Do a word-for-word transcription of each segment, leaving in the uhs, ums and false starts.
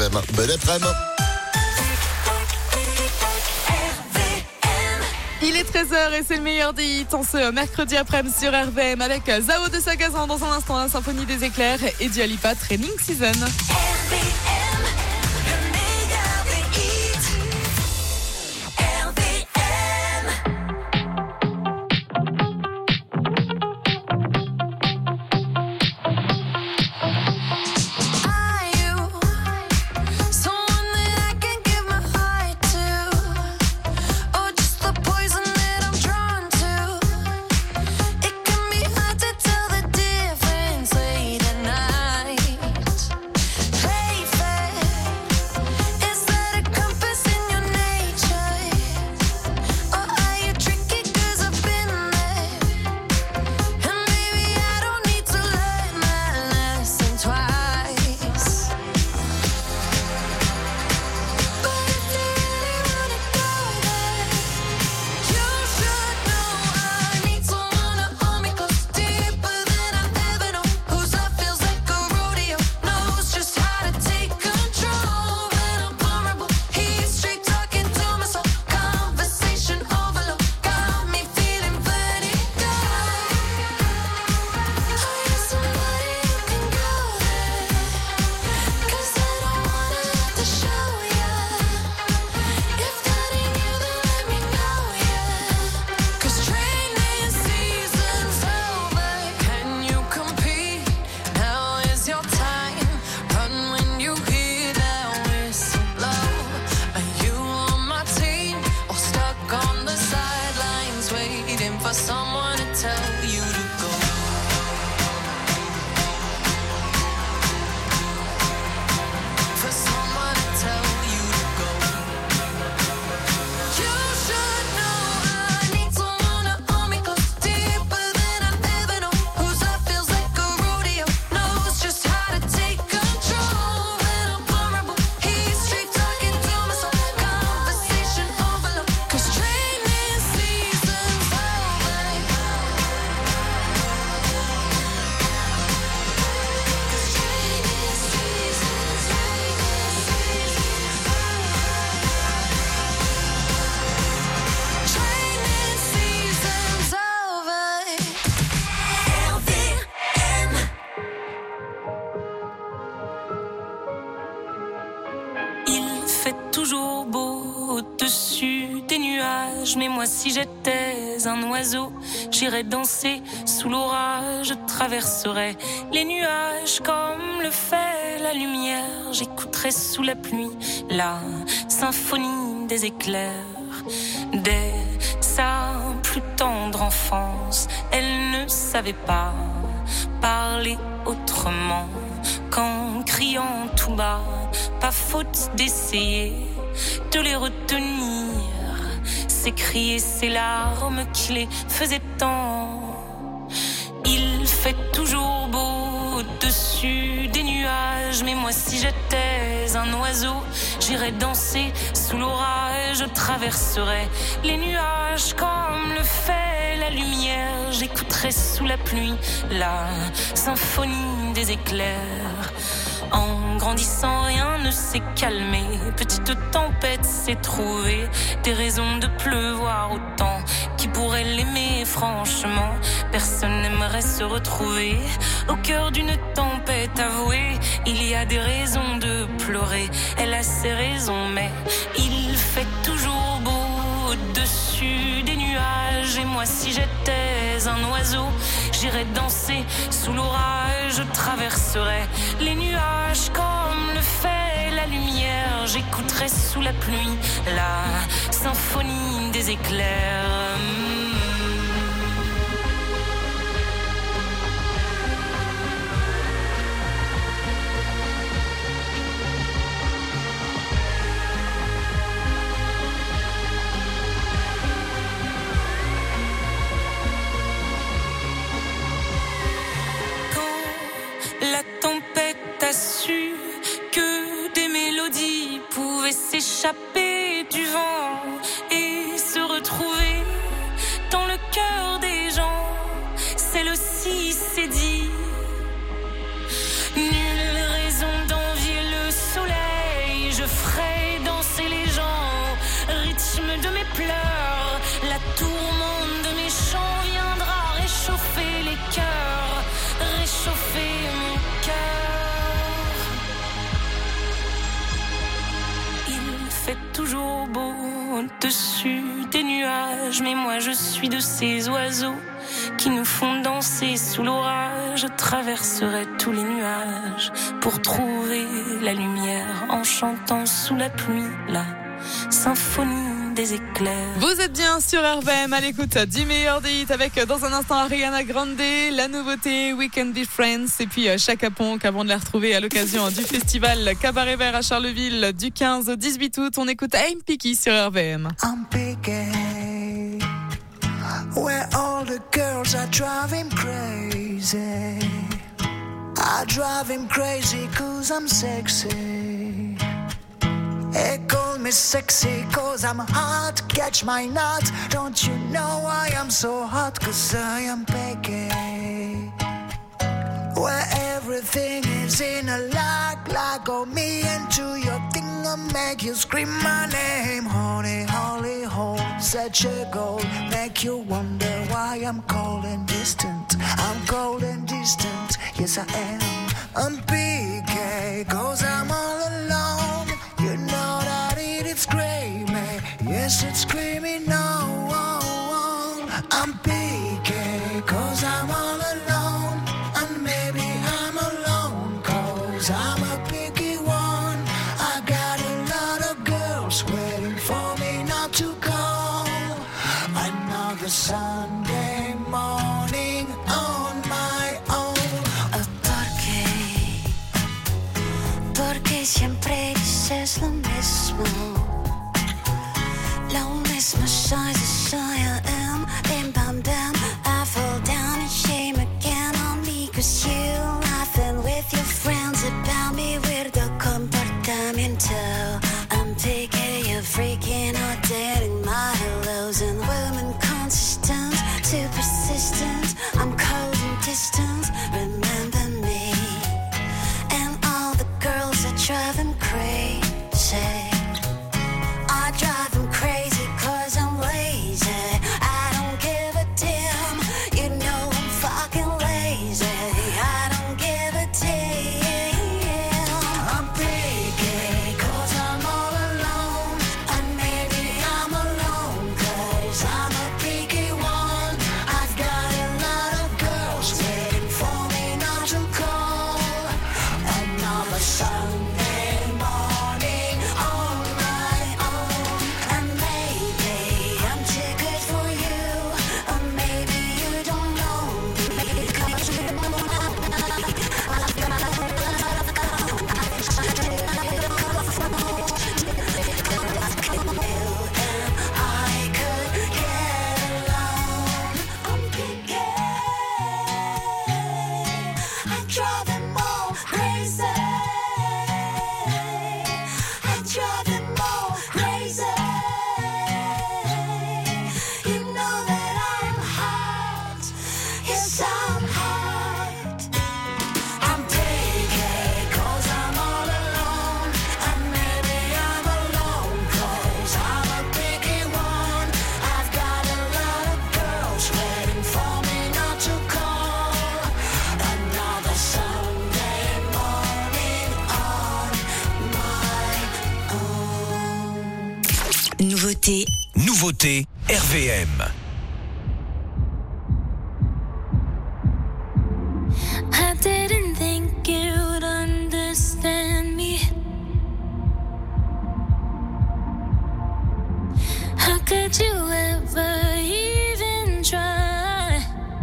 M. Bon après-midi. Il est treize heures et c'est le meilleur des hits en ce mercredi après-midi sur R V M avec Zao de Sagazan dans un instant, la symphonie des éclairs et Dua Lipa Training Season. R V M, le meilleur des hits. R V M. Are you someone that I can give my heart to? Or just the poison that I'm drawn to? It can be hard to tell the difference late at night. Play fair, is that a compass in your nature? Or are you tricky 'cause I've been there? And maybe I don't need to learn my lesson twice. But if you really wanna go there, you should know I need someone to hold me close, deeper than I've ever known. Whose love feels like a rodeo, knows just how to take control when I'm vulnerable. He's straight talking to my soul, conversation overload, got me feeling vertigo. Are you somebody who can go there? 'Cause I don't wanna have to show ya. If that ain't you, then let me know ya. 'Cause training season's over. Can you compete? Now is your time. Run when you hear that whistle blow. Are you on my team or stuck on the sidelines waiting for someone to tell you to go? For someone to tell you to go. You should know I need someone to hold me close, deeper than I've ever known. Whose love feels like a rodeo, knows just how to take control when I'm vulnerable. He's straight talking to my soul, conversation overload. 'Cause training season's over. Training season's over. R V M. Il fait toujours beau au-dessus des nuages, mais moi si j'étais un oiseau, j'irais danser sous l'orage, je traverserais les nuages comme le fait la lumière, j'écouterais sous la pluie la symphonie des éclairs. Dès sa plus tendre enfance, elle ne savait pas parler autrement qu'en criant tout bas. Pas faute d'essayer de les retenir, ces cris et ces larmes qui les faisaient tant. Il fait toujours beau au-dessus des nuages, mais moi si j'étais un oiseau, j'irais danser sous l'orage, je traverserais les nuages comme le fait la lumière, j'écouterais sous la pluie la symphonie des éclairs. En grandissant, rien ne s'est calmé. Petite tempête s'est trouvée des raisons de pleuvoir autant. Qui pourrait l'aimer, franchement? Personne n'aimerait se retrouver au cœur d'une tempête avouée. Il y a des raisons de pleurer, elle a ses raisons, mais il fait toujours beau au-dessus des nuages. Et moi, si j'étais un oiseau, j'irais danser sous l'orage, je traverserais les nuages comme le fait la lumière. J'écouterais sous la pluie la symphonie des éclairs. La tempête a su que des mélodies pouvaient s'échapper du vent et se retrouver dans le cœur des gens. Celle-ci s'est dit, nulle raison d'envier le soleil de mes pleurs. La tourmente de mes chants viendra réchauffer les cœurs, réchauffer mon cœur. Il fait toujours beau au-dessus des nuages, mais moi je suis de ces oiseaux qui nous font danser sous l'orage. Je traverserai tous les nuages pour trouver la lumière en chantant sous la pluie la symphonie des éclairs. Vous êtes bien sur R V M à l'écoute du meilleur des hits avec dans un instant Ariana Grande, la nouveauté We Can Be Friends et puis Chaka Ponk avant de la retrouver à l'occasion du festival Cabaret Vert à Charleville du quinze au dix-huit août. On écoute I'm Picky sur R V M. I'm picky, where all the girls are driving crazy. I drive him crazy cause I'm sexy. They call me sexy cause I'm hot, catch my nut. Don't you know I am so hot cause I am picky. Where everything is in a lock, lock on me into your thing and make you scream my name. Honey, holy hole, such a goal, make you wonder why I'm cold and distant. I'm cold and distant, yes I am. I'm picky cause I'm all alone. You know that it is screaming, yes it's screaming no. I'm picky cause I'm all alone. And maybe I'm alone cause I'm a picky one. I got a lot of girls waiting for me not to go. Another Sunday morning on my own. Oh, ¿por qué? Porque siempre dices lo mismo. Lo mismo, soy, soy, I am. Bim, bam, bam, I fall down in shame again on me. Cause you laughing with your friends about me. Weirdo comportamiento. I'm picky, you're freaking out, dating my hellos and women consistent, too persistent. I'm cold and distant, remember me. And all the girls that drive him crazy. I drive him crazy cause I'm lazy. I don't give a damn, you know I'm fucking lazy. I don't give a damn. I'm picky cause I'm all alone. And maybe I'm alone cause I'm a picky one. I've got a lot of girls waiting for me not to call. Another Sunday morning on my own. And maybe I'm too good for you, or maybe you don't know me because you don't know me. I've got a lot of girls waiting for me not to call. I could get alone. I'm picky. I drive them all crazy. I drive them all crazy. You know that I'm hot. Yes, I'm hot. I'm picky cause I'm all alone. And maybe I'm alone cause I'm a picky one. I've got a lot of girls waiting for me not to call. Another Sunday morning on my own. Nouveauté, Nouveauté R V M. I didn't think you'd understand me. How could you ever even try?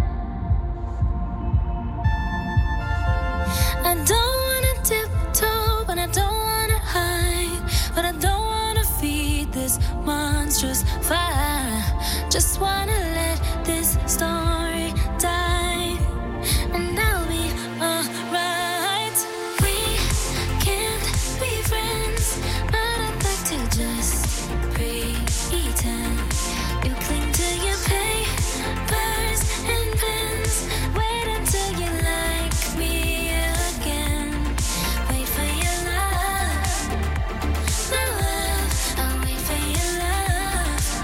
I don't wanna tiptoe, but I don't wanna hide, but I don't wanna feed this monstrous fire. Just wanna let this story die, and I'll be alright. We can't be friends, but I'd like to just pretend. You cling to your papers and pens. Wait until you like me again. Wait for your love, my love. I'll wait for your love.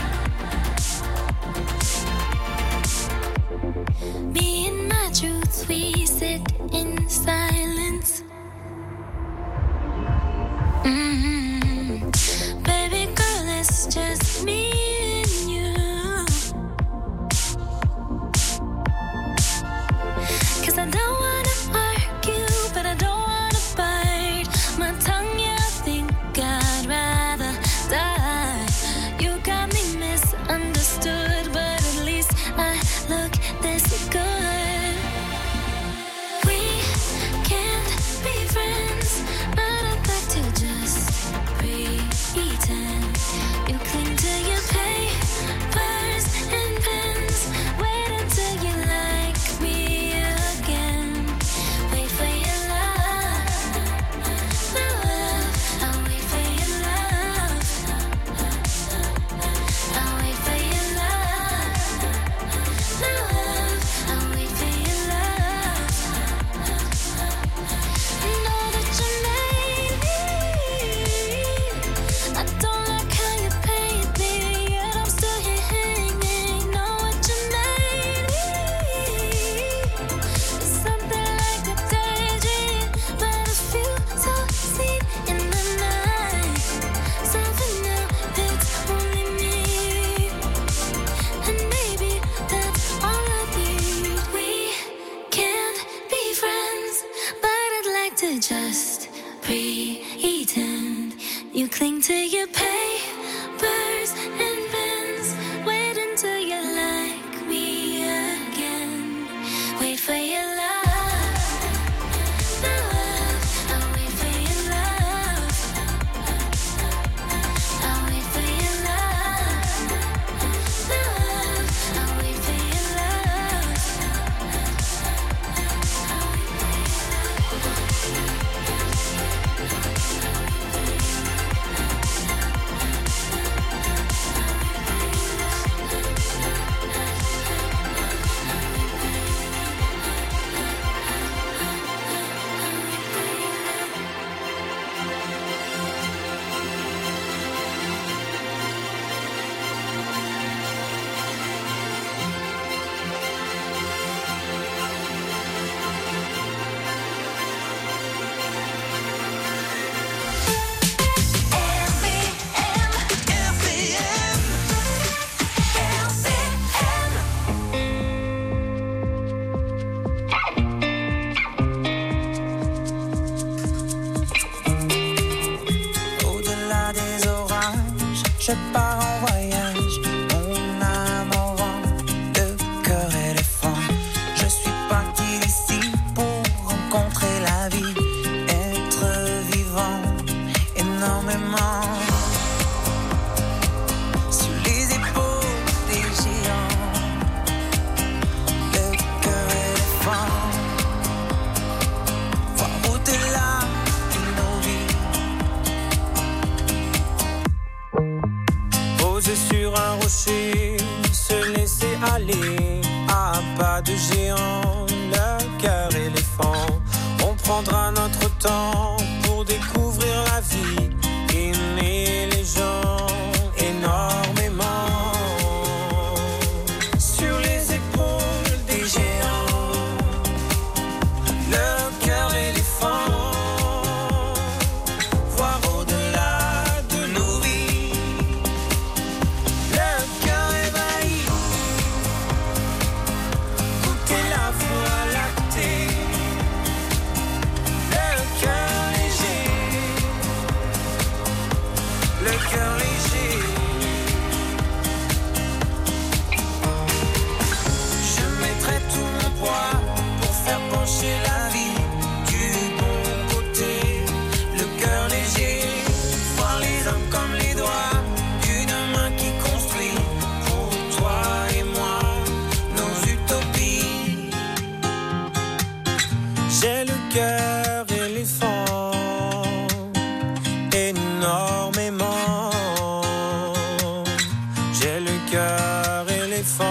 You cling to your papers and pens. Wait until you like me again. Wait for your love. Love. I'll wait for your love. I'll wait for your love. Love. I'll wait for your love. Au-delà des orages, je pars en voyage. Mon âme au vent, le cœur éléphant. Je suis parti d'ici pour rencontrer la vie, être vivant énormément. Sur les épaules des géants, le cœur éléphant. Voir au-delà de nos vies. Poser sur un rocher, se laisser aller à pas de géant, le cœur éléphant. On prendra notre temps pour découvrir la vie, aimer les gens énormément. Sur les épaules des géants, le cœur éléphant. Voir au-delà de nos vies, le cœur ébahi. Goûter la voie lactée, le cœur léger, le cœur léger. Je mettrai tout mon poids pour faire pencher la vie du bon côté, le cœur léger. Voir les hommes comme les doigts d'une main qui construit pour toi et moi nos utopies. J'ai le cœur éléphant énormément. J'ai le cœur éléphant.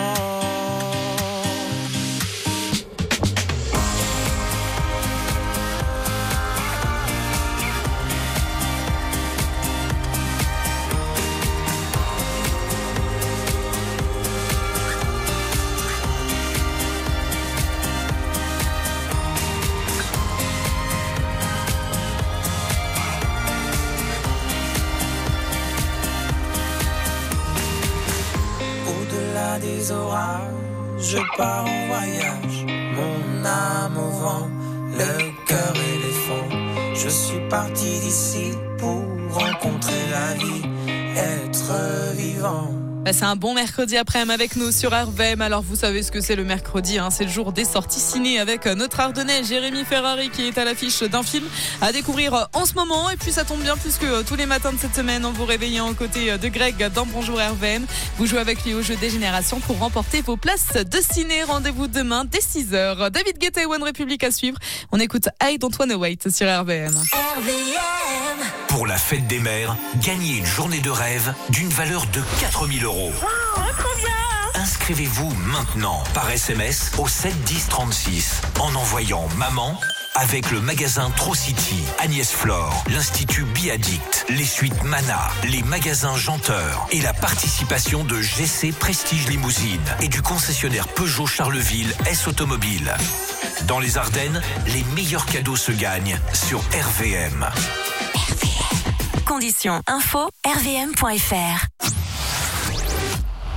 Au-delà des orages, je pars en voyage. Mon âme au vent, le cœur éléphant. Je suis parti d'ici pour rencontrer la vie, être vivant. Bah, c'est un bon mercredi après-midi avec nous sur R V M. Alors vous savez ce que c'est le mercredi, hein, c'est le jour des sorties ciné avec notre Ardennais Jérémy Ferrari qui est à l'affiche d'un film à découvrir en ce moment. Et puis ça tombe bien puisque tous les matins de cette semaine, en vous réveillant aux côtés de Greg dans Bonjour R V M, vous jouez avec lui au jeu des générations pour remporter vos places de ciné. Rendez-vous demain dès six heures. David Guetta et One Republic à suivre. On écoute I Don't Wanna Wait sur R V M. R V M. Pour la fête des mères, gagnez une journée de rêve d'une valeur de quatre mille euros. Inscrivez-vous maintenant par S M S au sept dix trente-six en envoyant maman avec le magasin Trocity, Agnès Flore, l'Institut Biaddict, les suites Mana, les magasins Janteur et la participation de G C Prestige Limousine et du concessionnaire Peugeot Charleville S Automobile. Dans les Ardennes, les meilleurs cadeaux se gagnent sur R V M. R V M. Conditions info r v m point f r.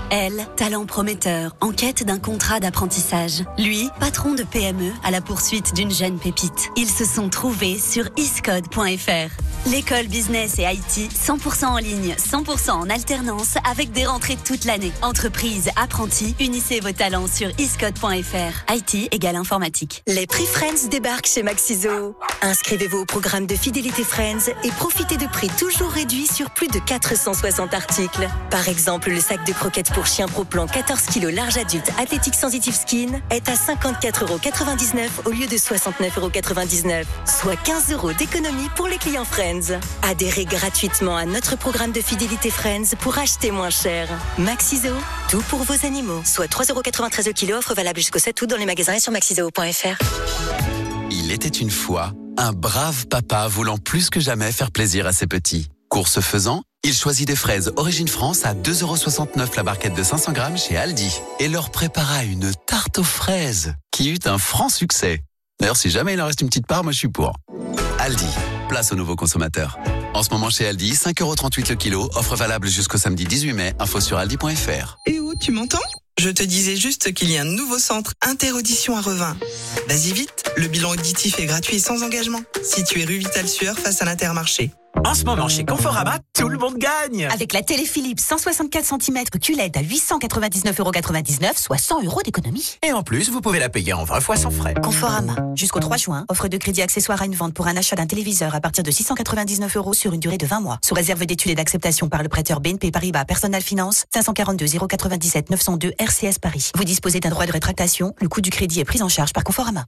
Elle, talent prometteur, en quête d'un contrat d'apprentissage. Lui, patron de P M E à la poursuite d'une jeune pépite. Ils se sont trouvés sur iscode point f r. L'école business et I T, cent pour cent en ligne, cent pour cent en alternance, avec des rentrées toute l'année. Entreprise, apprentis, unissez vos talents sur iscode point f r. I T égale informatique. Les prix Friends débarquent chez Maxiso. Inscrivez-vous au programme de fidélité Friends et profitez de prix toujours réduits sur plus de quatre cent soixante articles. Par exemple, le sac de croquettes pour chien Pro Plan quatorze kilos large adulte Athletic Sensitive Skin est à cinquante-quatre euros quatre-vingt-dix-neuf au lieu de soixante-neuf euros quatre-vingt-dix-neuf, soit quinze euros d'économie pour les clients Friends. Adhérez gratuitement à notre programme de fidélité Friends pour acheter moins cher. Maxiso, tout pour vos animaux. Soit trois euros quatre-vingt-treize le kilo, offre valable jusqu'au sept août dans les magasins et sur maxiso point f r. Il était une fois un brave papa voulant plus que jamais faire plaisir à ses petits. Course faisant, il choisit des fraises Origine France à deux euros soixante-neuf la barquette de cinq cents grammes chez Aldi et leur prépara une tarte aux fraises qui eut un franc succès. D'ailleurs, si jamais il en reste une petite part, moi je suis pour. Aldi, place aux nouveaux consommateurs. En ce moment chez Aldi, cinq euros trente-huit le kilo, offre valable jusqu'au samedi dix-huit mai, info sur aldi point f r. Et où, tu m'entends ? Je te disais juste qu'il y a un nouveau centre Interaudition à Revin. Vas-y vite, le bilan auditif est gratuit et sans engagement. Situé rue Vital-Sueur face à l'Intermarché. En ce moment, chez Conforama, tout le monde gagne. Avec la télé Philips cent soixante-quatre centimètres Q L E D à huit cent quatre-vingt-dix-neuf euros quatre-vingt-dix-neuf, soit cent euros d'économie. Et en plus, vous pouvez la payer en vingt fois sans frais. Conforama. Jusqu'au trois juin, offre de crédit accessoire à une vente pour un achat d'un téléviseur à partir de six cent quatre-vingt-dix-neuf euros sur une durée de vingt mois. Sous réserve d'études et d'acceptation par le prêteur B N P Paribas Personal Finance, cinq cent quarante-deux zéro quatre-vingt-dix-sept neuf cent deux R C S Paris. Vous disposez d'un droit de rétractation. Le coût du crédit est pris en charge par Conforama.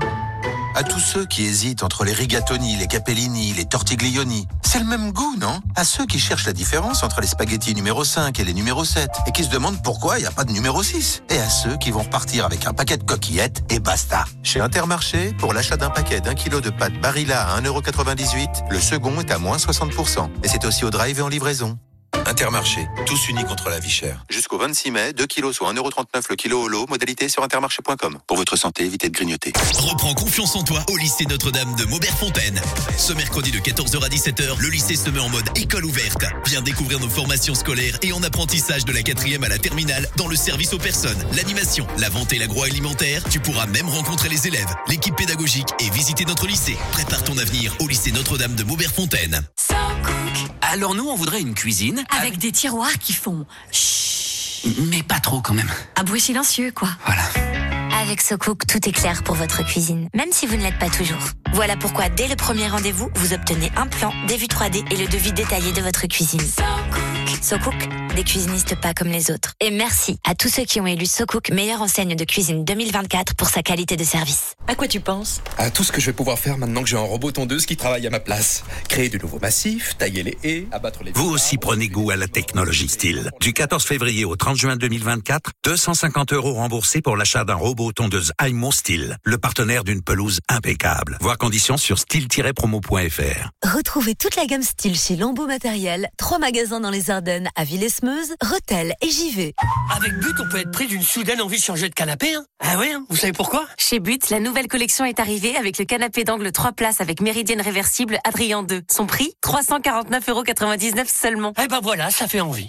À tous ceux qui hésitent entre les rigatoni, les capellini, les tortiglioni, c'est le même goût, non? À ceux qui cherchent la différence entre les spaghettis numéro cinq et les numéro sept et qui se demandent pourquoi il n'y a pas de numéro six. Et à ceux qui vont repartir avec un paquet de coquillettes et basta. Chez Intermarché, pour l'achat d'un paquet d'un kilo de pâtes Barilla à un euro quatre-vingt-dix-huit, le second est à moins soixante pour cent. Et c'est aussi au drive et en livraison. Intermarché, tous unis contre la vie chère. Jusqu'au vingt-six mai, deux kilos soit un euro trente-neuf le kilo au lot, modalité sur intermarché point com. Pour votre santé, évitez de grignoter. Reprends confiance en toi au lycée Notre-Dame de Maubert-Fontaine. Ce mercredi de quatorze heures à dix-sept heures, le lycée se met en mode école ouverte. Viens découvrir nos formations scolaires et en apprentissage de la quatrième à la terminale dans le service aux personnes, l'animation, la vente et l'agroalimentaire. Tu pourras même rencontrer les élèves, l'équipe pédagogique et visiter notre lycée. Prépare ton avenir au lycée Notre-Dame de Maubert-Fontaine. Alors nous, on voudrait une cuisine Avec des tiroirs qui font chut. Mais pas trop quand même. Un bruit silencieux, quoi. Voilà. Avec SoCook, tout est clair pour votre cuisine, même si vous ne l'êtes pas toujours. Voilà pourquoi, dès le premier rendez-vous, vous obtenez un plan, des vues trois D et le devis détaillé de votre cuisine. SoCook. SoCook, des cuisinistes pas comme les autres. Et merci à tous ceux qui ont élu SoCook meilleure enseigne de cuisine deux mille vingt-quatre pour sa qualité de service. À quoi tu penses ? À tout ce que je vais pouvoir faire maintenant que j'ai un robot tondeuse qui travaille à ma place. Créer du nouveau massif, tailler les haies, abattre les... Vous aussi prenez goût à la technologie style. Du quatorze février au trente juin deux mille vingt-quatre, deux cent cinquante euros remboursés pour l'achat d'un robot tondeuse Aimo Style, le partenaire d'une pelouse impeccable. Voir conditions sur style tiret promo point f r. Retrouvez toute la gamme style chez Lambeau Matériel. Trois magasins dans les Ardennes, à Villesmeuse, Rethel et Givet. Avec But, on peut être pris d'une soudaine envie de changer de canapé. Hein. Ah oui, hein, vous savez pourquoi ? Chez But, la nouvelle collection est arrivée avec le canapé d'angle trois places avec méridienne réversible Adrien deux. Son prix, trois cent quarante-neuf euros quatre-vingt-dix-neuf seulement. Eh ben voilà, ça fait envie.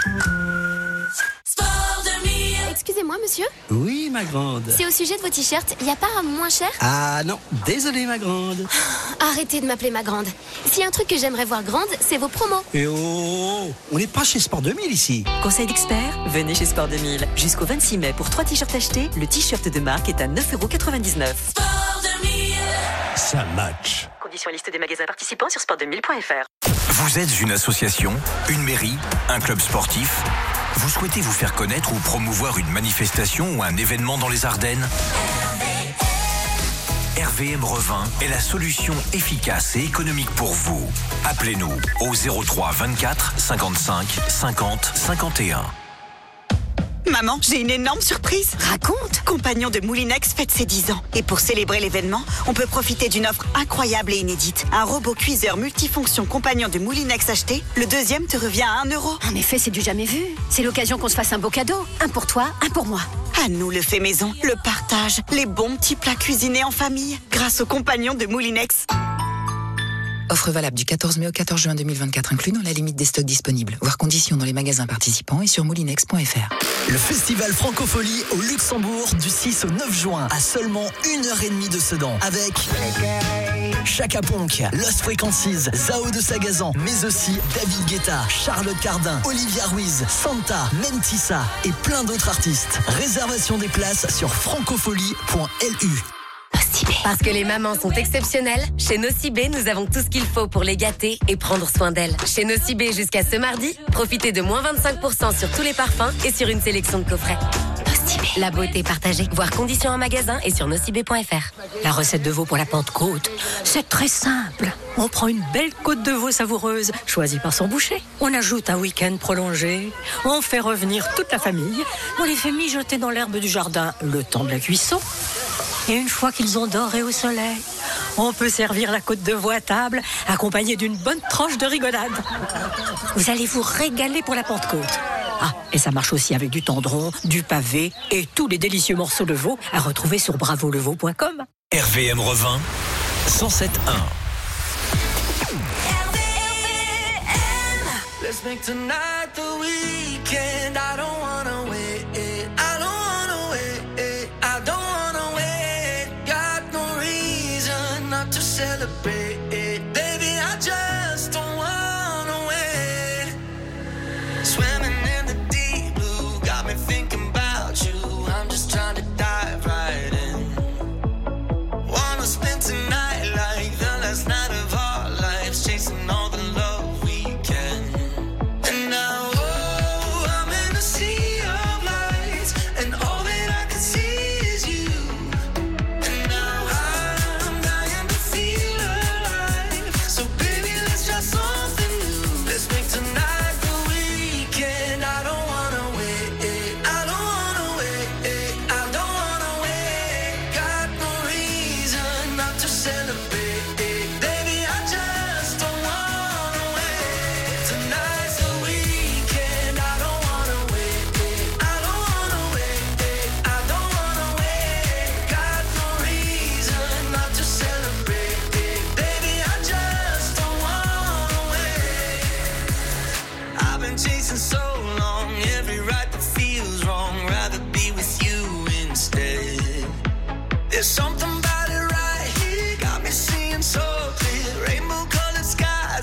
Excusez-moi, monsieur ? Oui, ma grande. C'est au sujet de vos t-shirts, il n'y a pas un moins cher ? Ah non, désolé, ma grande. Arrêtez de m'appeler ma grande. S'il y a un truc que j'aimerais voir grande, c'est vos promos. Et oh, on n'est pas chez Sport deux mille ici. Conseil d'expert, venez chez Sport deux mille. Jusqu'au vingt-six mai, pour trois t-shirts achetés, le t-shirt de marque est à neuf euros quatre-vingt-dix-neuf. Sport deux mille. Ça match. Conditions liste des magasins participants sur sport deux mille point f r. Vous êtes une association, une mairie, un club sportif ? Vous souhaitez vous faire connaître ou promouvoir une manifestation ou un événement dans les Ardennes ? R V M Revin est la solution efficace et économique pour vous. Appelez-nous au zéro trois vingt-quatre cinquante-cinq cinquante cinquante et un. Maman, j'ai une énorme surprise. Raconte. Compagnon de Moulinex fête ses dix ans. Et pour célébrer l'événement, on peut profiter d'une offre incroyable et inédite. Un robot cuiseur multifonction Compagnon de Moulinex acheté, le deuxième te revient à un euro. En effet, c'est du jamais vu. C'est l'occasion qu'on se fasse un beau cadeau. Un pour toi, un pour moi. À nous le fait maison, le partage, les bons petits plats cuisinés en famille, grâce aux Compagnons de Moulinex. Offre valable du quatorze mai au quatorze juin deux mille vingt-quatre, inclus dans la limite des stocks disponibles. Voir conditions dans les magasins participants et sur moulinex point f r. Le festival Francophonie au Luxembourg du six au neuf juin à seulement une heure et demie de Sedan avec Chaka Ponk, Lost Frequencies, Zao de Sagazan, mais aussi David Guetta, Charlotte Cardin, Olivia Ruiz, Santa, Mentissa et plein d'autres artistes. Réservation des places sur francofolie point l u. Parce que les mamans sont exceptionnelles, chez Nocibé, nous avons tout ce qu'il faut pour les gâter et prendre soin d'elles. Chez Nocibé, jusqu'à ce mardi, profitez de moins vingt-cinq pour cent sur tous les parfums et sur une sélection de coffrets. Nocibé. La beauté partagée. Voir conditions en magasin et sur nocibé point f r. La recette de veau pour la Pentecôte, c'est très simple. On prend une belle côte de veau savoureuse, choisie par son boucher. On ajoute un week-end prolongé. On fait revenir toute la famille. On les fait mijoter dans l'herbe du jardin le temps de la cuisson. Et une fois qu'ils ont doré au soleil, on peut servir la côte de veau à table, accompagnée d'une bonne tranche de rigolade. Vous allez vous régaler pour la Pentecôte. Ah, et ça marche aussi avec du tendron, du pavé et tous les délicieux morceaux de veau à retrouver sur bravo le veau point com. R V M Revin cent sept point un. Let's make tonight the weekend. I don't wanna wait. I don't wanna wait. I don't wanna wait. Got no reason not to celebrate. Baby, I just don't wanna wait. Swimming in the deep blue got me thinking about you. I'm just trying to dive right in. Wanna spend tonight like the last night of our lives, chasing all the love we can. And now, oh, I'm in a sea of lights, and all that I can see is you. And now I'm dying to feel alive. So baby, let's try something new. Let's make tonight the weekend. I don't wanna wait. I don't wanna wait. I don't wanna wait. Got no reason not to celebrate. Baby, I just don't wanna wait. Tonight's the weekend. I don't wanna wait. I don't wanna wait. I don't wanna wait. Got no reason not to celebrate. Baby, I just don't wanna wait. I've been chasing so long, every right that feels wrong. Rather be with you instead. There's something about it right here, got me seeing so clear. Rainbow colored skies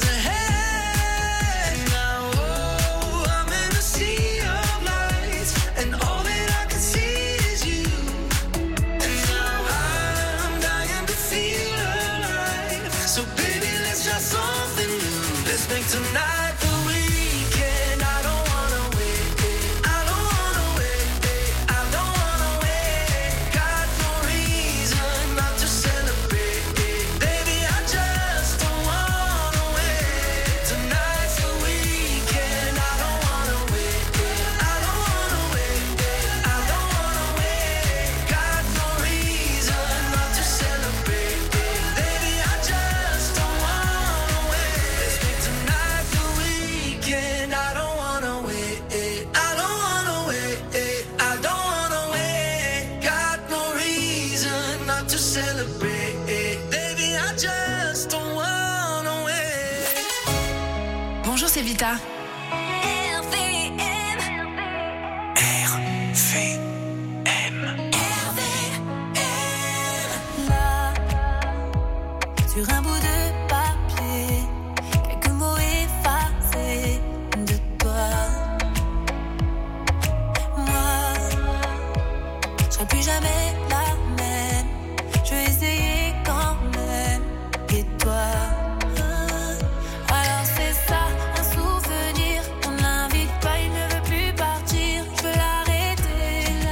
ahead. Now, oh, I'm in a sea of lights, and all that I can see is you. And now I'm dying to feel alive. So baby, let's try something new. Let's make tonight the weekend. I don't wanna wait. I don't wanna wait. I don't wanna wait. Got no reason not to celebrate. Baby, I just don't wanna wait. Tonight's the weekend. I don't wanna wait. I don't wanna wait. I don't wanna wait. Got no reason not to celebrate. Baby, I just don't wanna wait. Let's make tonight the weekend. I don't wanna wait. I don't wanna wait. I don't wanna wait. Got no reason not to celebrate. Baby, I just don't wanna wait. Bonjour, c'est Vita. R V M. Là, sur un bout de papier, quelques mots effacés de toi. Moi, je serai plus jamais la même. Je vais essayer quand même. Et toi? Alors c'est ça, un souvenir. On n'invite pas, il ne veut plus partir. Je veux l'arrêter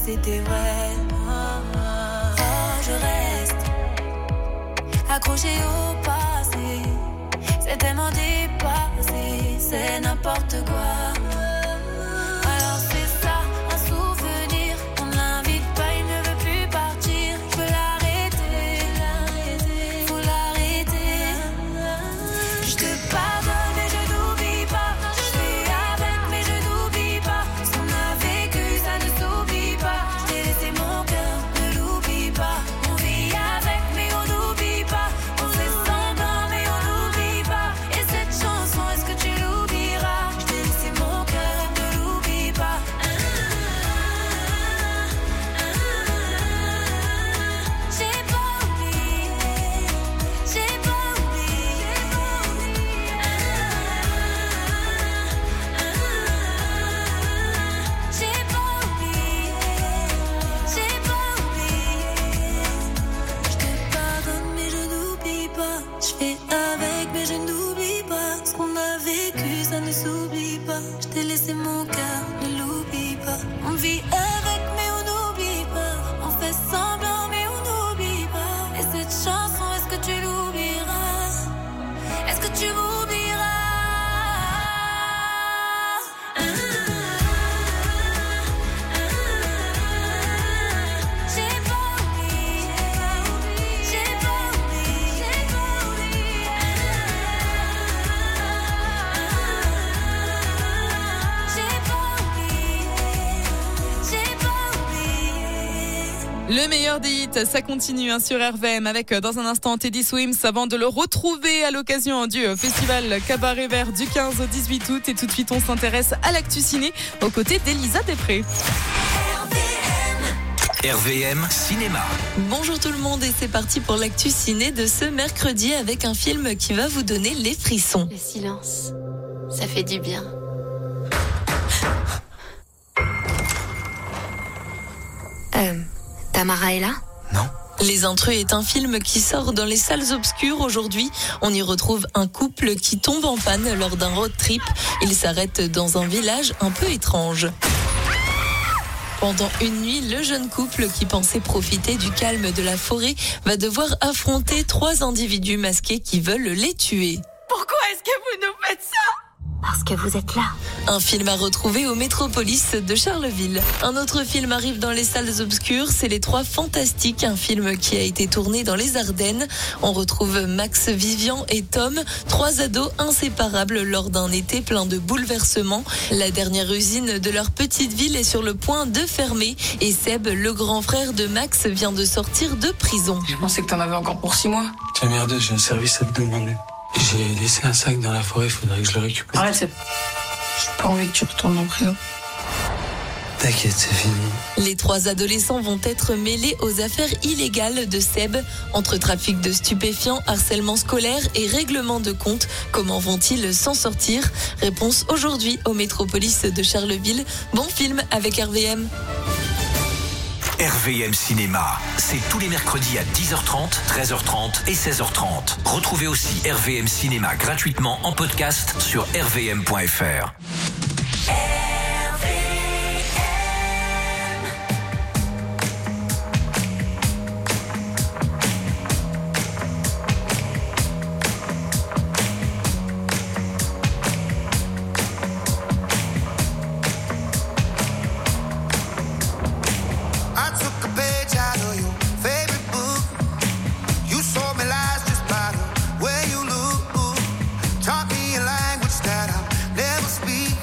c'était vrai. Oh, je reste accroché au passé. C'est tellement dépassé, c'est n'importe quoi. Alors c'est ça, un souvenir. On ne l'invite pas, il ne veut plus partir. Je peux l'arrêter, faut l'arrêter. Je te pardonne mais je n'oublie pas. Je fais avec mais je n'oublie pas. Ce qu'on a vécu, ça ne s'oublie pas. Je t'ai laissé mon cœur, ne l'oublie pas. On vit avec mais on n'oublie pas. On fait semblant mais on n'oublie pas. Et cette chanson, est-ce que tu l'oublieras? Je t'ai laissé mon cœur, ne l'oublie pas. J'ai pas oublié, j'ai pas oublié. J'ai pas oublié, j'ai pas oublié. Je te pardonne mais je n'oublie pas. Je fais avec mais je n'oublie pas. Ce qu'on a vécu ça ne s'oublie pas. Je t'ai laissé mon cœur, ne l'oublie pas. On vit avec mais on n'oublie pas. On fait semblant mais on n'oublie pas. Et cette chanson, est-ce que tu l'oublieras? Est-ce que tu m'oublieras? J'ai pas oublié, j'ai pas oublié, j'ai pas oublié. J'ai pas oublié, j'ai pas oublié. Le meilleur des hits, ça continue hein, sur R V M avec euh, dans un instant Teddy Swims avant de le retrouver à l'occasion du euh, festival Cabaret Vert du quinze au dix-huit août. Et tout de suite, on s'intéresse à l'actu ciné aux côtés d'Elisa Després. R V M Cinéma. Bonjour tout le monde et c'est parti pour l'actu ciné de ce mercredi avec un film qui va vous donner les frissons. Le silence, ça fait du bien. Euh, Tamara est là? Les Intrus est un film qui sort dans les salles obscures aujourd'hui. On y retrouve un couple qui tombe en panne lors d'un road trip. Ils s'arrêtent dans un village un peu étrange. Pendant une nuit, le jeune couple qui pensait profiter du calme de la forêt va devoir affronter trois individus masqués qui veulent les tuer. Pourquoi est-ce que vous nous faites ça? Parce que vous êtes là. Un film à retrouver au Métropolis de Charleville. Un autre film arrive dans les salles obscures, c'est Les Trois Fantastiques, un film qui a été tourné dans les Ardennes. On retrouve Max, Vivian et Tom, trois ados inséparables lors d'un été plein de bouleversements. La dernière usine de leur petite ville est sur le point de fermer et Seb, le grand frère de Max, vient de sortir de prison. Je pensais que t'en avais encore pour six mois. Tiens merde, j'ai un service à te demander. J'ai laissé un sac dans la forêt, faudrait que je le récupère. Arrête, c'est... J'ai pas envie que tu retournes en prison. T'inquiète, c'est fini. Les trois adolescents vont être mêlés aux affaires illégales de Seb. Entre trafic de stupéfiants, harcèlement scolaire et règlement de compte, comment vont-ils s'en sortir? Réponse aujourd'hui au Métropolis de Charleville. Bon film avec R V M. R V M Cinéma, c'est tous les mercredis à dix heures trente, treize heures trente et seize heures trente. Retrouvez aussi R V M Cinéma gratuitement en podcast sur r v m point f r. Speak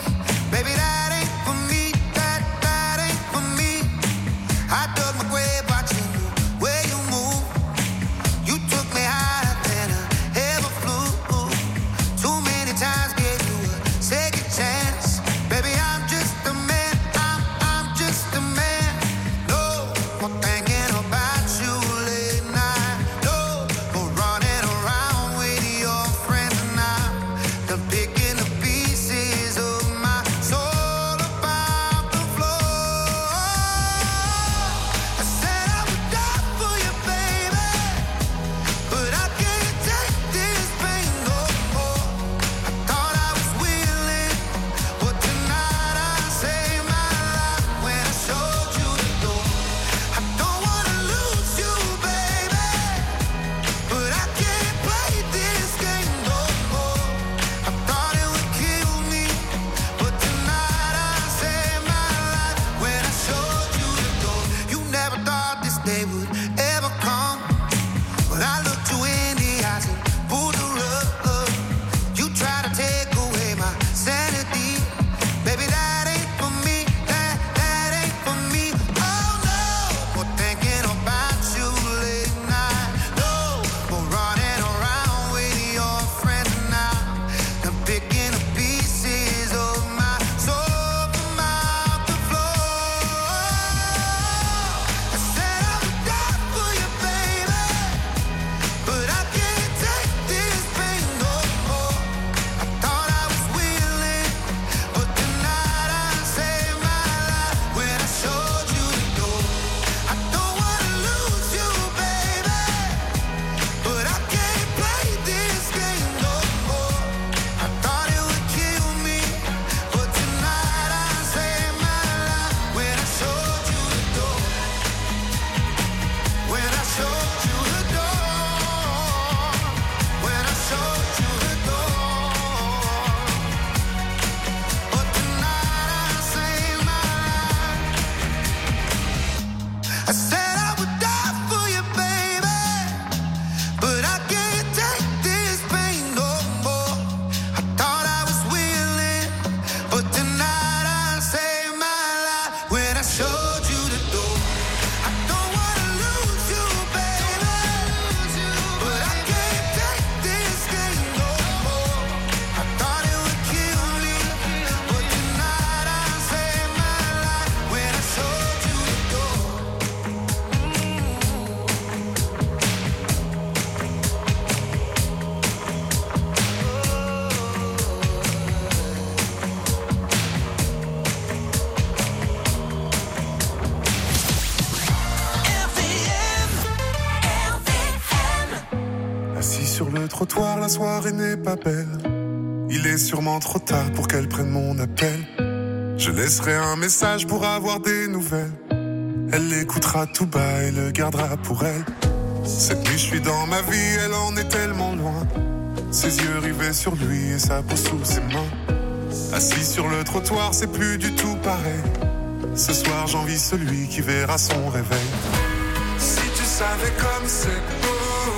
sur le trottoir, la soirée n'est pas belle. Il est sûrement trop tard pour qu'elle prenne mon appel. Je laisserai un message pour avoir des nouvelles. Elle l'écoutera tout bas et le gardera pour elle. Cette nuit je suis dans ma vie, elle en est tellement loin. Ses yeux rivés sur lui et sa peau sous ses mains. Assis sur le trottoir, c'est plus du tout pareil. Ce soir j'envie celui qui verra son réveil. Si tu savais comme c'est beau,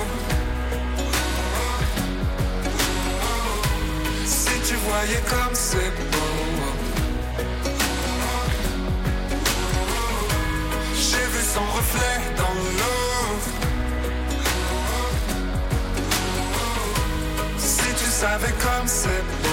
si tu voyais comme c'est beau. J'ai vu son reflet dans l'eau. Si tu savais comme c'est beau.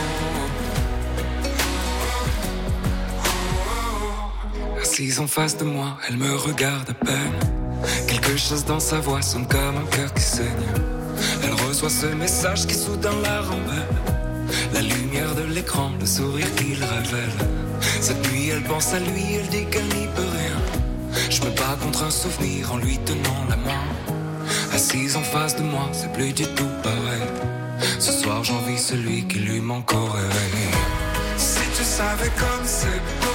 Assise en face de moi, elle me regarde à peine. Quelque chose dans sa voix sonne comme un cœur qui saigne. Elle reçoit ce message qui soudain la rembelle. La lumière de l'écran, le sourire qu'il révèle. Cette nuit elle pense à lui, elle dit qu'elle n'y peut rien. Je me bats contre un souvenir en lui tenant la main. Assise en face de moi, c'est plus du tout pareil. Ce soir j'envie celui qui lui manque au réveil. Si tu savais comme c'est beau.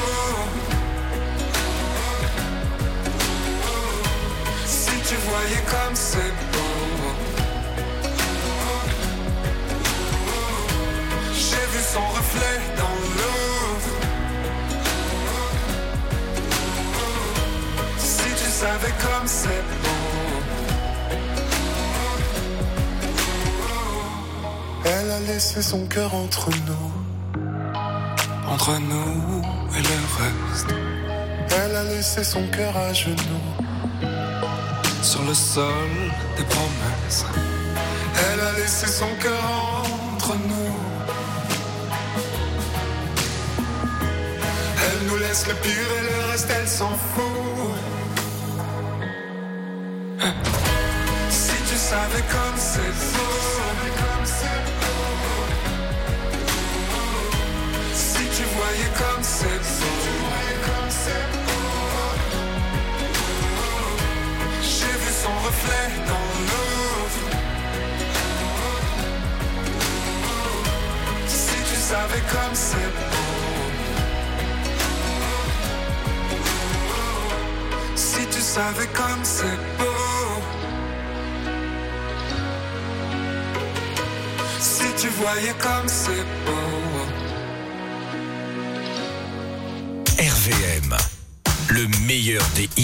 Si tu voyais comme c'est beau. J'ai vu son reflet dans l'eau. Si tu savais comme c'est beau. Elle a laissé son cœur entre nous. Entre nous et le reste. Elle a laissé son cœur à genoux. Sur le sol des promesses. Elle a laissé son cœur entre nous. Elle nous laisse le pire et le reste elle s'en fout. Si tu savais comme c'est beau. Si tu voyais comme c'est beau. J'ai vu son reflet dans l'eau. Si tu savais comme c'est beau. Si tu savais comme c'est beau. Si tu voyais comme c'est beau. R V M, le meilleur des hits.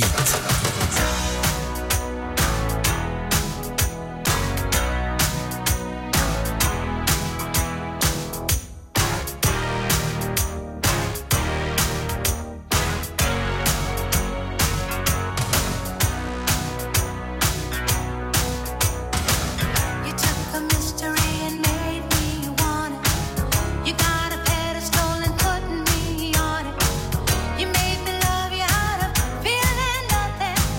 Feeling nothing.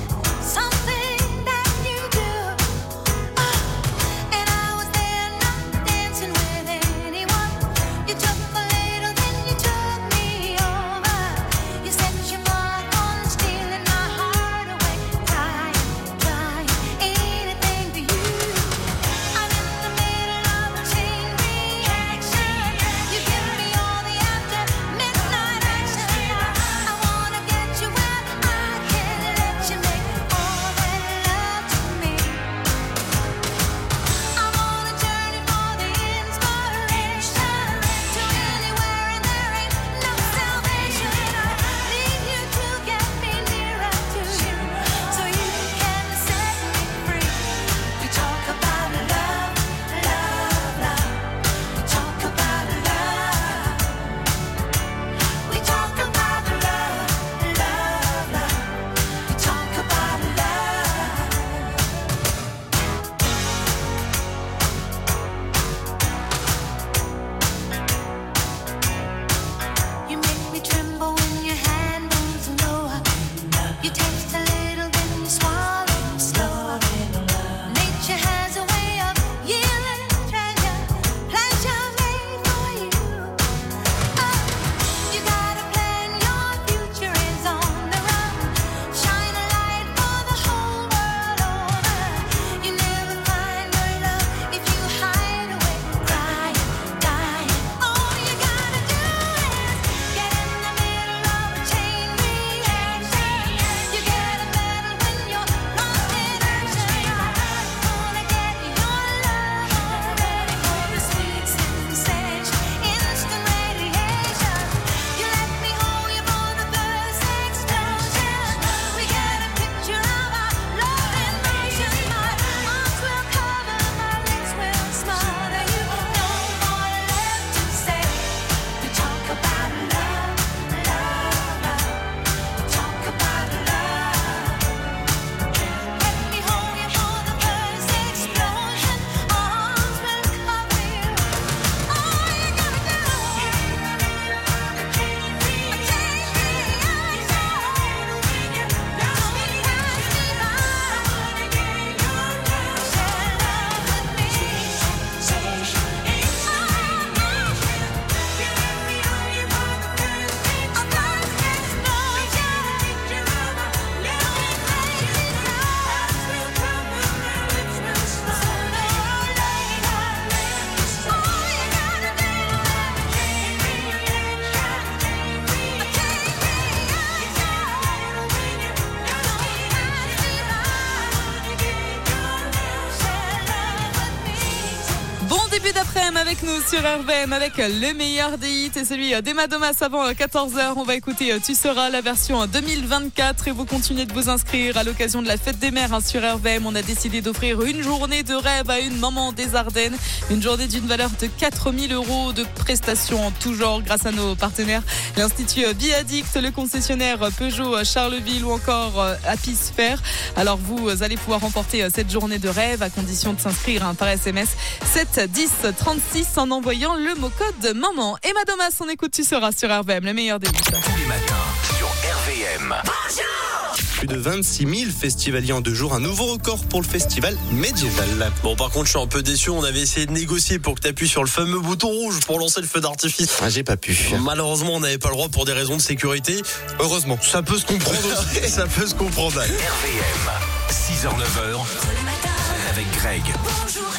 début d'après-midi avec nous sur R V M avec le meilleur des hits et celui d'Emma Domas avant quatorze heures. On va écouter Tu seras la version deux mille vingt-quatre et vous continuez de vous inscrire à l'occasion de la fête des mères hein, sur R V M. On a décidé d'offrir une journée de rêve à une maman des Ardennes. Une journée d'une valeur de quatre mille euros de prestations en tout genre grâce à nos partenaires. L'Institut Biaddict, le concessionnaire Peugeot Charleville ou encore Happy Sphere. Alors vous allez pouvoir remporter cette journée de rêve à condition de s'inscrire hein, par S M S sept dix trente-six en envoyant le mot code maman. Emma Domas, on écoute Tu seras sur R V M, le meilleur des hits. Tous les matins sur R V M. Plus de vingt-six mille festivaliers en deux jours, un nouveau record pour le festival médiéval. Bon, par contre, je suis un peu déçu. On avait essayé de négocier pour que tu appuies sur le fameux bouton rouge pour lancer le feu d'artifice. Ah, j'ai pas pu. Malheureusement, on n'avait pas le droit pour des raisons de sécurité. Heureusement. Ça peut se comprendre aussi. Ça peut se comprendre. R V M, six heures neuf heures, avec Greg. Bonjour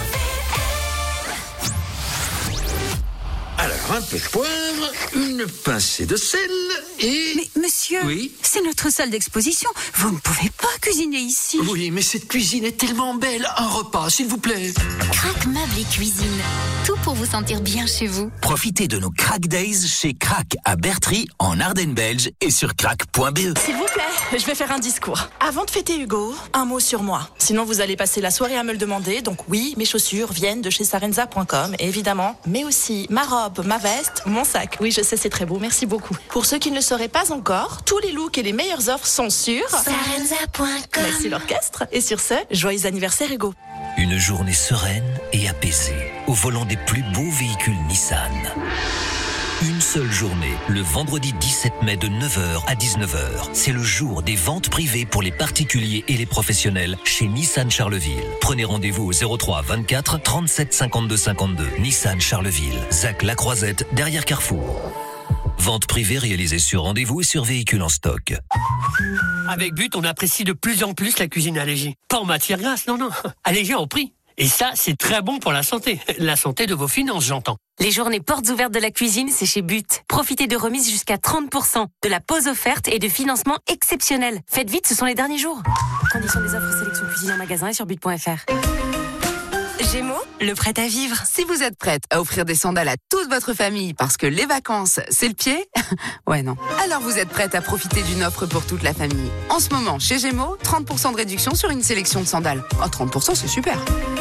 Alors, un peu de poivre, une pincée de sel et... Mais monsieur, Oui c'est notre salle d'exposition. Vous ne pouvez pas cuisiner ici. Oui, mais cette cuisine est tellement belle. Un repas, s'il vous plaît. Crac Meubles et Cuisine. Tout pour vous sentir bien chez vous. Profitez de nos Crack Days chez Crac à Bertry, en Ardennes belge et sur crac point b e. S'il vous plaît, je vais faire un discours. Avant de fêter Hugo, un mot sur moi. Sinon, vous allez passer la soirée à me le demander. Donc oui, mes chaussures viennent de chez sarenza point com, évidemment. Mais aussi ma robe, ma veste, mon sac. Oui, je sais, c'est très beau. Merci beaucoup. Pour ceux qui ne le sauraient pas encore, tous les looks et les meilleures offres sont sur sarenza point com. Merci l'orchestre. Et sur ce, joyeux anniversaire Hugo. Une journée sereine et apaisée, au volant des plus beaux véhicules Nissan. Une seule journée, le vendredi dix-sept mai de neuf heures à dix-neuf heures. C'est le jour des ventes privées pour les particuliers et les professionnels chez Nissan Charleville. Prenez rendez-vous au zéro trois vingt-quatre trente-sept cinquante-deux cinquante-deux. Nissan Charleville, Zac La Croisette, derrière Carrefour. Vente privée réalisée sur rendez-vous et sur véhicule en stock. Avec But, on apprécie de plus en plus la cuisine allégée. Pas en matière grasse, non, non. Allégée en prix. Et ça, c'est très bon pour la santé. La santé de vos finances, j'entends. Les journées portes ouvertes de la cuisine, c'est chez But. Profitez de remises jusqu'à trente pour cent, de la pause offerte et de financement exceptionnel. Faites vite, ce sont les derniers jours. Conditions des offres sélection cuisine en magasin et sur but point f r. Gémeaux, le prêt à vivre. Si vous êtes prête à offrir des sandales à toute votre famille parce que les vacances, c'est le pied, ouais non. Alors vous êtes prête à profiter d'une offre pour toute la famille. En ce moment, chez Gémeaux, trente pour cent de réduction sur une sélection de sandales. Ah, trente pour cent, c'est super.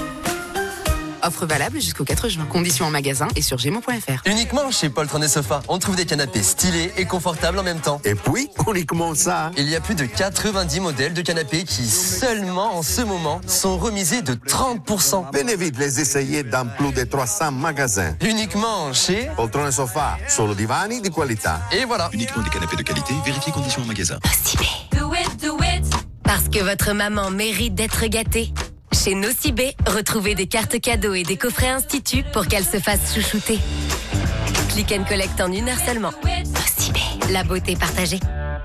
Offre valable jusqu'au quatre juin. Conditions en magasin et sur gémeaux point f r. Uniquement chez Poltron et Sofa, on trouve des canapés stylés et confortables en même temps. Et puis, uniquement ça. Il y a plus de quatre-vingt-dix modèles de canapés qui, seulement en ce moment, sont remisés de trente pour cent. Venez vite les essayer dans plus de trois cents magasins. Uniquement chez Poltron et Sofa, solo divani di qualità. Et voilà. Uniquement des canapés de qualité, vérifiez conditions en magasin. Do it, do it. Parce que votre maman mérite d'être gâtée. Chez Nocibé, retrouvez des cartes cadeaux et des coffrets instituts pour qu'elle se fasse chouchouter. Click and collect en une heure seulement. Nocibé, la beauté partagée.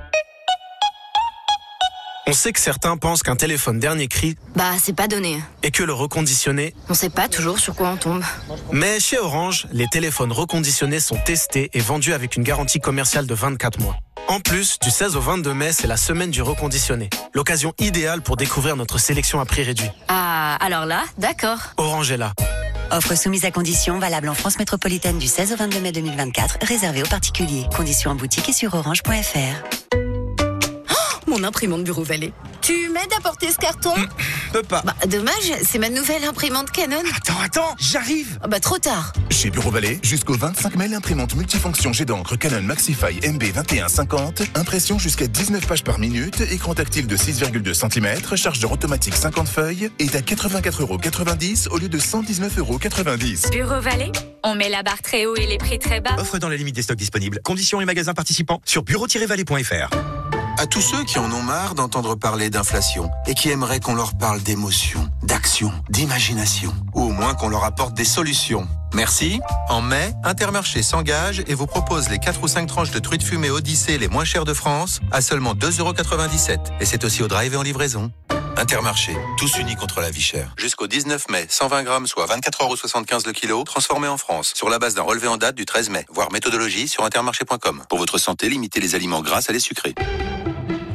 On sait que certains pensent qu'un téléphone dernier cri, Bah, c'est pas donné. et que le reconditionné. On sait pas toujours sur quoi on tombe. Mais chez Orange, les téléphones reconditionnés sont testés et vendus avec une garantie commerciale de vingt-quatre mois. En plus, du seize au vingt-deux mai, c'est la semaine du reconditionné. L'occasion idéale pour découvrir notre sélection à prix réduit. Ah, alors là, d'accord. Orange est là. Offre soumise à conditions, valable en France métropolitaine du seize au vingt-deux mai deux mille vingt-quatre, réservée aux particuliers. Conditions en boutique et sur orange point f r. Mon imprimante Bureau Vallée. Tu m'aides à porter ce carton? Mmh, peux pas. Bah, dommage, c'est ma nouvelle imprimante Canon. Attends, attends, j'arrive. Ah bah, trop tard. Chez Bureau Vallée, jusqu'au vingt-cinq mai, l'imprimante multifonction jet d'encre Canon Maxify M B vingt et un cinquante, impression jusqu'à dix-neuf pages par minute, écran tactile de six virgule deux centimètres, chargeur automatique cinquante feuilles, est à quatre-vingt-quatre euros quatre-vingt-dix au lieu de cent dix-neuf euros quatre-vingt-dix. Bureau Vallée, on met la barre très haut et les prix très bas. Offre dans la limite des stocks disponibles. Conditions et magasins participants sur bureau tiret vallée point f r. À tous ceux qui en ont marre d'entendre parler d'inflation et qui aimeraient qu'on leur parle d'émotion, d'action, d'imagination, ou au moins qu'on leur apporte des solutions. Merci. En mai, Intermarché s'engage et vous propose les quatre ou cinq tranches de truites fumées Odyssée les moins chères de France à seulement deux euros quatre-vingt-dix-sept. Et c'est aussi au drive et en livraison. Intermarché, tous unis contre la vie chère. Jusqu'au dix-neuf mai, cent vingt grammes, soit vingt-quatre euros soixante-quinze le kilo, transformé en France, sur la base d'un relevé en date du treize mai. Voir méthodologie sur intermarché point com. Pour votre santé, limitez les aliments gras à les sucrés.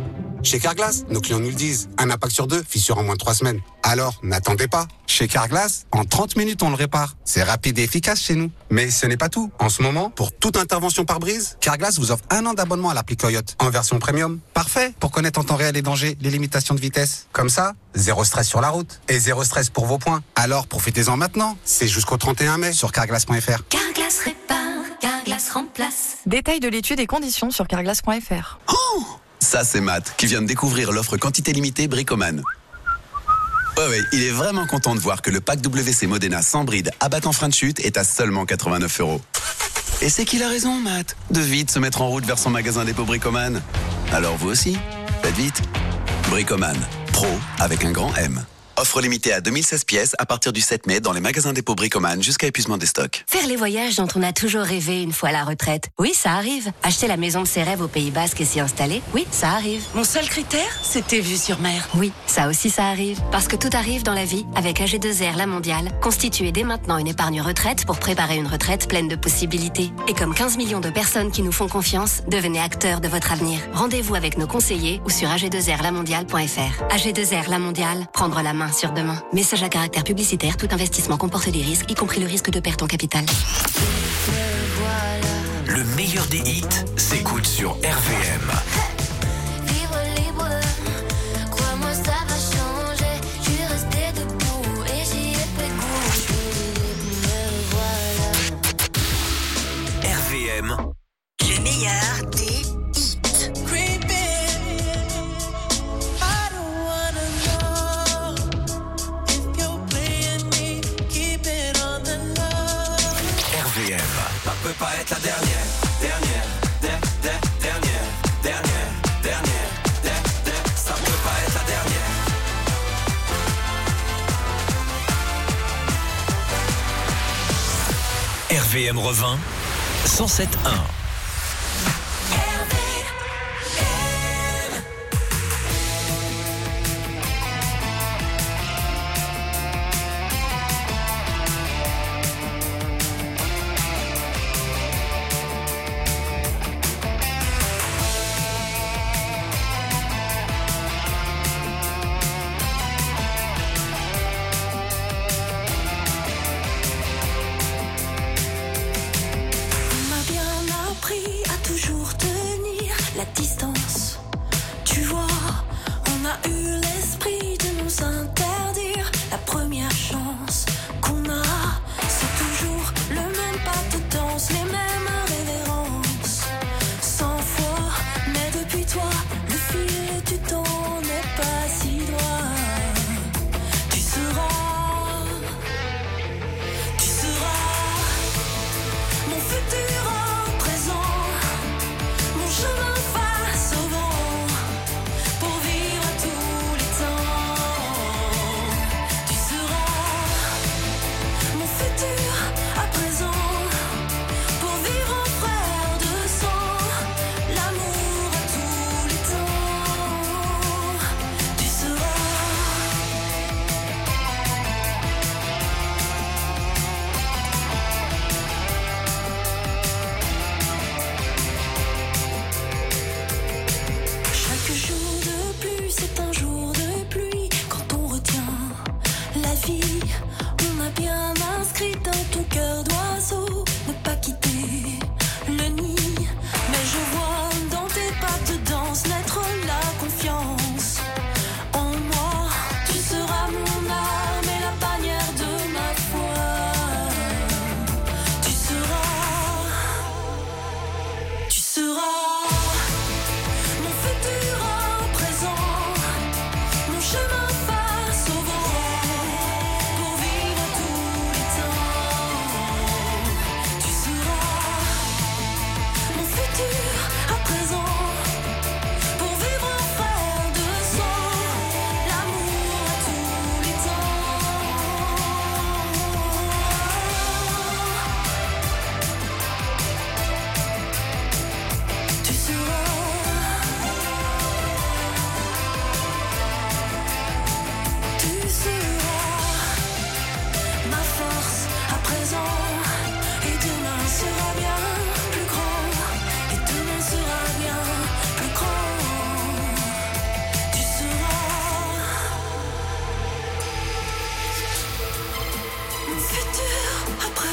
Chez Carglass, nos clients nous le disent. Un impact sur deux, fissure en moins de trois semaines. Alors, n'attendez pas. Chez Carglass, en trente minutes, on le répare. C'est rapide et efficace chez nous. Mais ce n'est pas tout. En ce moment, pour toute intervention par brise, Carglass vous offre un an d'abonnement à l'appli Coyote en version premium. Parfait pour connaître en temps réel les dangers, les limitations de vitesse. Comme ça, zéro stress sur la route et zéro stress pour vos points. Alors, profitez-en maintenant. C'est jusqu'au trente et un mai sur carglass point f r. Carglass répare, Carglass remplace. Détail de l'étude et conditions sur carglass point f r. Oh, ça c'est Matt qui vient de découvrir l'offre quantité limitée Bricoman. Ouais, ouais, il est vraiment content de voir que le pack W C Modena sans bride abattant frein de chute est à seulement quatre-vingt-neuf euros. Et c'est qu'il a raison, Matt, de vite se mettre en route vers son magasin dépôt Bricoman. Alors vous aussi, faites vite. Bricoman, pro avec un grand M. Offre limitée à deux mille seize pièces à partir du sept mai dans les magasins dépôt Bricoman jusqu'à épuisement des stocks. Faire les voyages dont on a toujours rêvé une fois à la retraite. Oui, ça arrive. Acheter la maison de ses rêves au Pays Basque et s'y installer. Oui, ça arrive. Mon seul critère, c'était vue sur mer. Oui, ça aussi ça arrive. Parce que tout arrive dans la vie avec A G deux R La Mondiale. Constituez dès maintenant une épargne retraite pour préparer une retraite pleine de possibilités. Et comme quinze millions de personnes qui nous font confiance, devenez acteurs de votre avenir. Rendez-vous avec nos conseillers ou sur a g deux r la mondiale point f r. A G deux R La Mondiale, prendre la main sur demain. Message à caractère publicitaire, tout investissement comporte des risques, y compris le risque de perte en capital. Le meilleur des hits s'écoute sur R V M. Libre, libre, crois-moi ça va changer. Je suis resté debout et j'y ai pris goût. Je suis libre, voilà. R V M. Le meilleur des hits. Ça peut pas être la dernière, dernière, der, der, dernière, dernière, dernière, der, der, ça peut pas être la dernière. R V M revint cent sept un.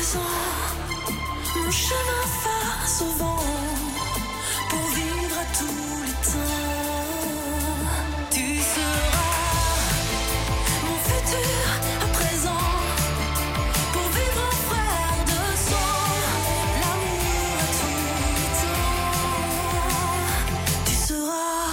présent, mon chemin face au vent, pour vivre à tous les temps. Tu seras mon futur à présent, pour vivre en frère de sang, l'amour à tous les temps. Tu seras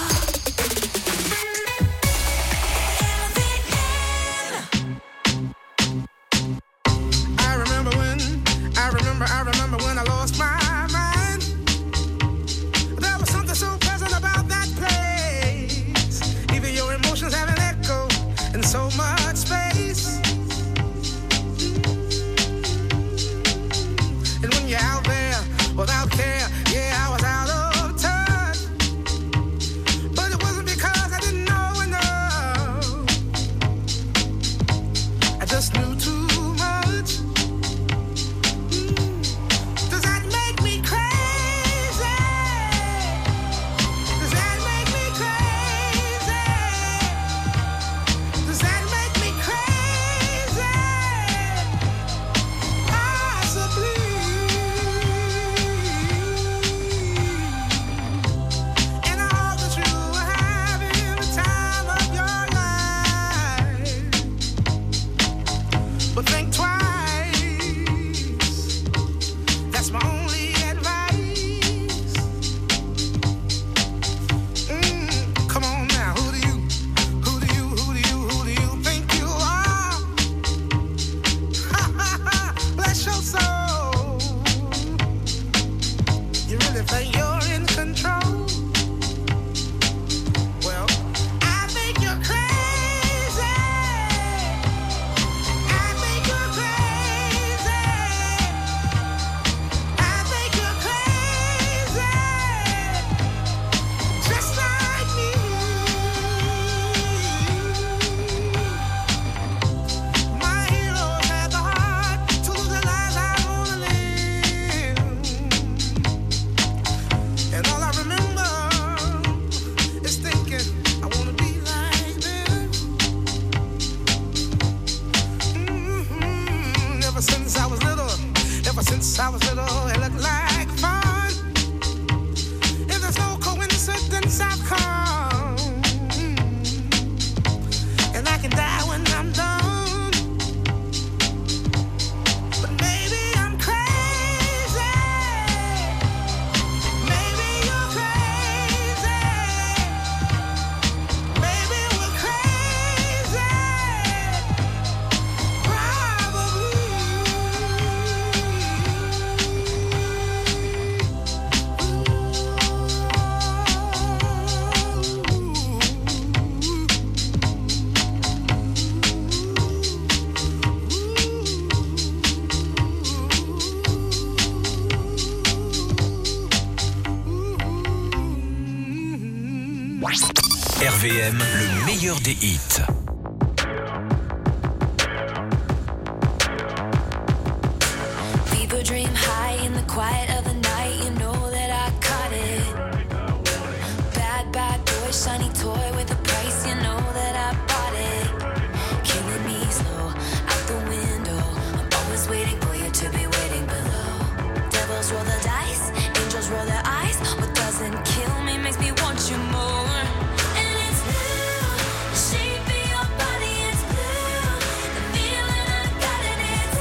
I remember when, I remember, I remember when I lost my mind. There was something so pleasant about that place. Even your emotions have an echo in so much space. And when you're out there without care, yeah, I was out of touch. But it wasn't because I didn't know enough. I just knew too much. Does that make me crazy? Does that make me crazy? Does that make me crazy? Possibly. And I hope that you are having the time of your life. But think twice. That's my only advice. Mm, come on now, who do you, who do you, who do you, who do you think you are? Ha ha ha, bless your soul. You really think you're in control? Well, I think you're crazy. I think you're crazy. I think you're crazy, just like me. My heroes had the heart to lose their lives. I wanna live, and all I remember is thinking I wanna be like them. Mhm. Ever since I was little, ever since I was little, it looked like fun. If there's no coincidence, I've come, and I can die when I'm done. But maybe I'm crazy. Maybe you're crazy. Maybe we're crazy. R V M, le meilleur des hits. People dream high in the quiet of the night. You know that I caught it. Bad, bad boy, shiny toy with a price. You know that I bought it. Killing me slow, out the window. I'm always waiting for you to be waiting below. Devils roll the dice, angels roll their eyes. What doesn't kill me makes me want you more. And it's blue, the shape of your body is blue. The feeling I got it is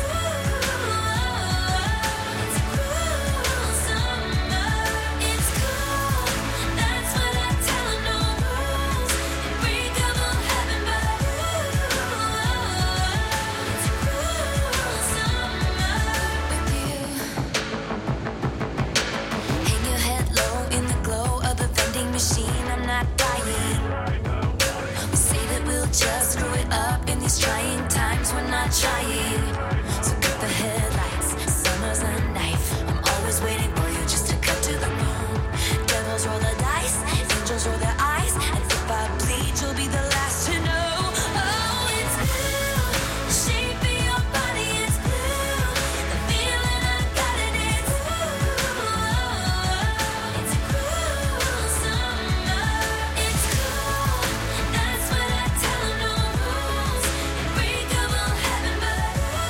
it's cruel summer. It's cool, that's what I tell 'em, no rules. Unbreakable heaven, but it's cruel summer with you. Hang your head low in the glow of the vending machine. I'm not dying. We say that we'll just screw it up in these trying times. We're not trying. So cut the headlights. Summer's a knife. I'm always waiting for you just to cut to the bone. Devils roll the dice. Angels roll their eyes. And if I bleed, you'll be the last to know. Oh, it's blue. The shape of your body is blue. The feeling I got it is it's cruel summer. It's cool. That's what I tell 'em, no rules. Unbreakable heaven, but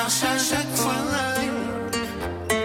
marche à chaque fois.